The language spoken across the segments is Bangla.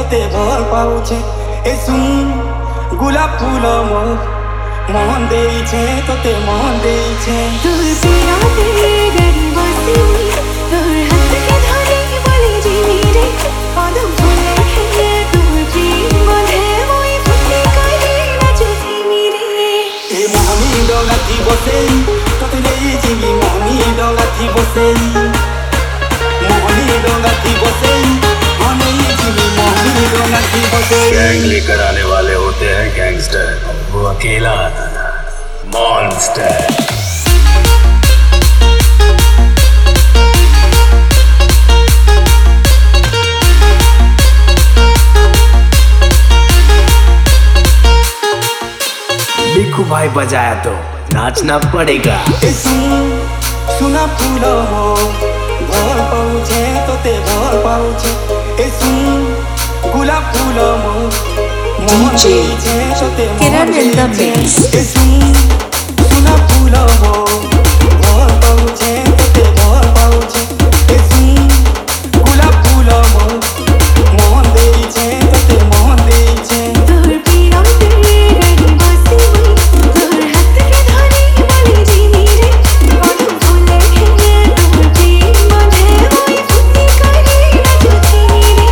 তোতে ভল পাউছে এ শুন গোলাপ ফুল মন দেইছে তোতে মন দেইছে তোর পিয়াতে গাড়ি বসিনি তোর হাত কে ধরে বলে জিনি রে কদম ফুলে খেয়ে তোর প্রেম বলে মই ফুটি করে নাচুছিনি রে এ মোহনী ডগাথি বসেই তোতে নেই জিমি মোহনী ডগাথি বসেই মোহনী डोंगाथी बसेई मोहनी जिमी मोहनी डोंगाथी बसेई गैंग लेकर आने वाले होते हैं गैंगस्टर, वो अकेला आता था मॉन्स्टर। बिक्कू भाई बजाया तो नाचना पड़ेगा। सुना फूलो भल पाउछे तोते भल पाउछे ए सुन गोलाप फूलो मन देइछे तोते मन देइछे ए सुना फूलो भल पाउछे तोते भल पाउछे ए सुन गोलाप फूलो मन देइछे तोते मन देइछे তোর পিয়াতে গাড়ি বসিনি তোর হাত কে ধরে বলে জিনি রে কদম ফুলে খেয়ে তোর প্রেম বলে মই ফুটি করে নাচুছিনি রে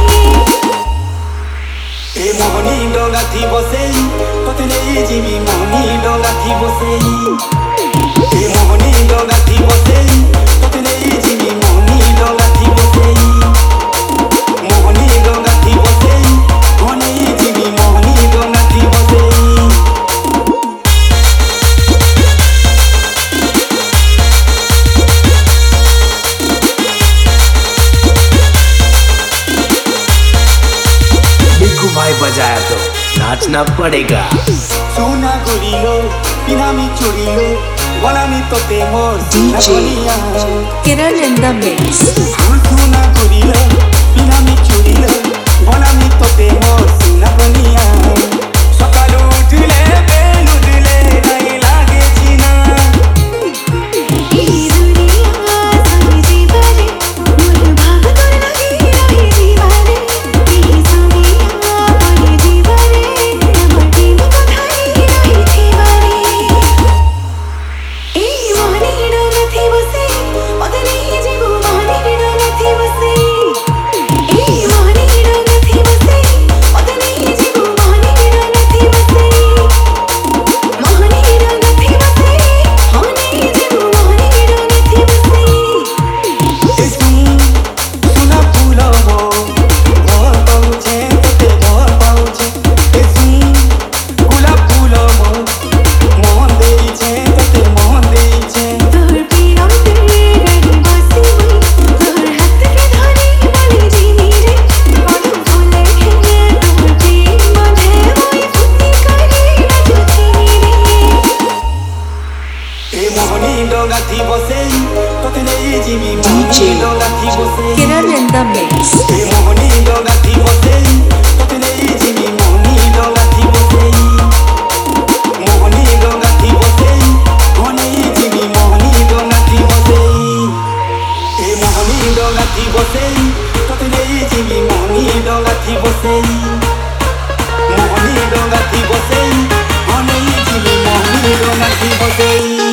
ए मोहनी डोंगाथी बसेई तोते नेई जिमी मोहनी डोंगाथी बसेई ए मोहनी डोंगाथी बसेई तोते नेई जिमी मोहनी डोंगाथी बसेई मोहनी डोंगाथी बसेई मोहनी जिमी मोहनी डोंगाथी बसेई बिक्कू भाई बजाया तो नाचना पड़ेगा। सोना गोरिलो पिनामी चोरिलो बनानी तोते मोर DJ Kiran in the mix. सोना गोरिलो पिनामी चोरिलो बनानी तोते मोर सोना बनिया सकालो उठले बेलु दिले नहीं लागे चिना এই দুনিয়া সঙ্গে জীবনে মোর ভাগ তোর লাগি রহি জীবনে এই দুনিয়া বলে জীবনে আমার প্রেম কোথায় রহি জীবনে এই মনে ডোগাথি বসে ওদনে জীব মনে ডোগাথি বসে এই মনে ডোগাথি বসে ওদনে জীব মনে ডোগাথি বসে মোহনী ডোগাথি বসে মনে জীব মনে ডোগাথি বসে ए सुना फूलो भल पाउछे तोते भल पाउछे ए गोलाप फूलो मन देइछे तोते मन देइछे তোর পিয়াতে গাড়ি বসিনি তোর হাত কে ধরে বলে জিনি রে কদম ফুলে খেয়ে তোর প্রেম বলে মই ফুটি করে নাচুছিনি রে ए मोहनी डोगाथी बसेई तोते नेई जिमी मोहनी डोगाथी बसेई Kiran in the mix. ए मोहनी डोगाथी बसेई तोते नेई जिमी मोहनी डोगाथी बसेई मोहनी डोगाथी बसेई मोहनी जिमी मोहनी डोगाथी बसेई ए मोहनी डोगाथी बसेई तोते नेई जिमी मोहनी डोगाथी बसेई मोहनी डोगाथी बसेई मोहनी जिमी मोहनी डोगाथी बसेई